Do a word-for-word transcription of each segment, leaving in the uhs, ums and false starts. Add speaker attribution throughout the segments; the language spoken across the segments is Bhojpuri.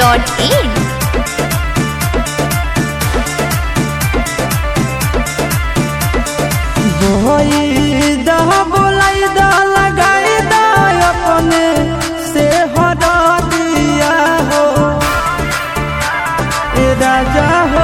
Speaker 1: Dot in.
Speaker 2: बोलाई दा लगाई दा अपने से हरा दिया हो ए राजा हो।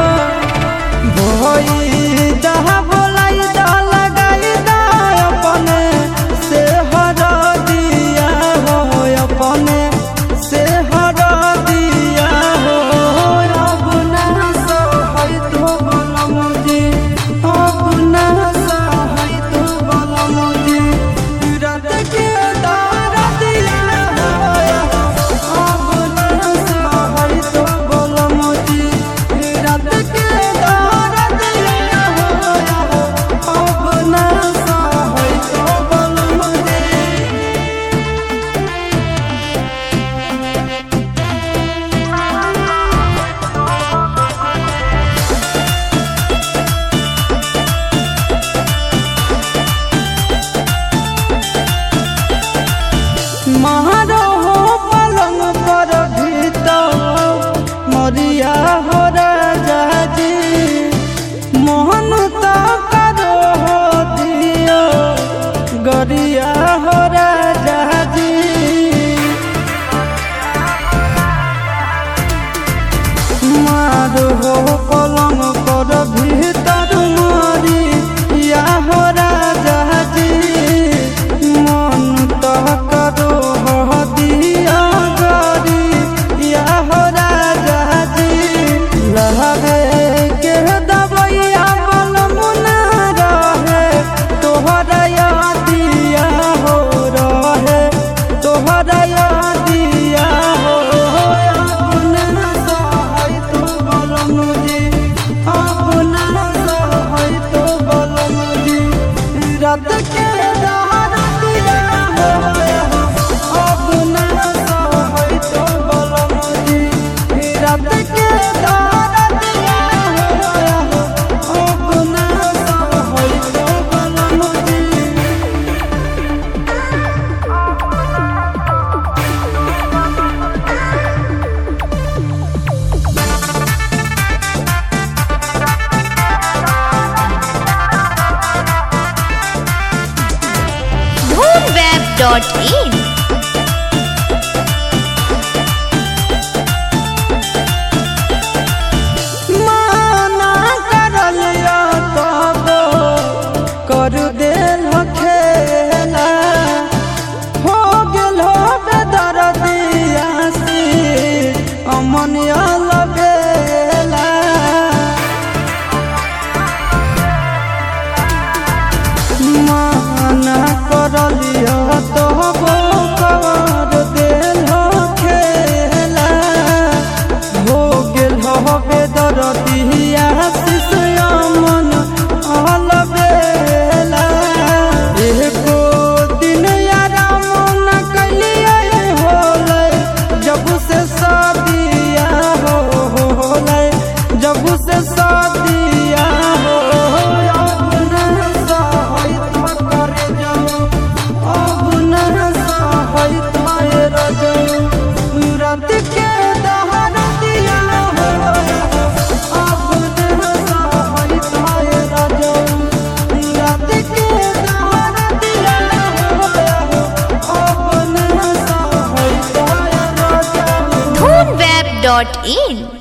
Speaker 2: भोई दहा बोलाई दा लगाई दा अपने से हरा दिया हो, अपने से हरा दिया हो। अब ना सहाय तो बोलो मुझे, अब ना सहाय तो बोलो मुझे, रात के दार दिया हो। अब ना सहाय तो बोलो मुझे, रात के दार दिया हो। अब ना सहाय तो बोलो मुझे। महारो हो पलंग पर भीतर मरिया हो राजा जी, मोहन तो करो हो दियो गरिया हो राजा जी। मारो हो पलंग पर भीतर मरिया हो राजा जी, मन तो करो हो दिया गरिया हो राजा जी। लहरे के दबैया बल मुना रहे तोहरा यादिया हो, रहे तोहरा यादिया हो। अपना सहाय तो बोलो मुझे, अपना सहाय तो बोलो मुझे, रात के दार दिया हो। अपना सहाय तो बोलो मुझे, रात के दार दिया हो। अपना सहाय तो बोलो मुझे।
Speaker 1: धूम वेब डॉट इन।
Speaker 2: माना करलिया तब कर देल खेला, हो गेल बेदर्दिया से अमनिया लगेला। माना करलिया तब कर देल खेला, हो गेल बेदर्दिया से अमन अलबेला। एको दिन आराम न कलिए होले जब से शादिया हो, होले जब से शादिया हो। अब ना सहाय तो करे जाओ, अब ना सहाय तो रजो, रात के दहर दिया हो। अब ना सहाय तो रजो, रात के दहर दिया हो। अब ना सहाय तो रजो।
Speaker 1: धूम वेब डॉट इन।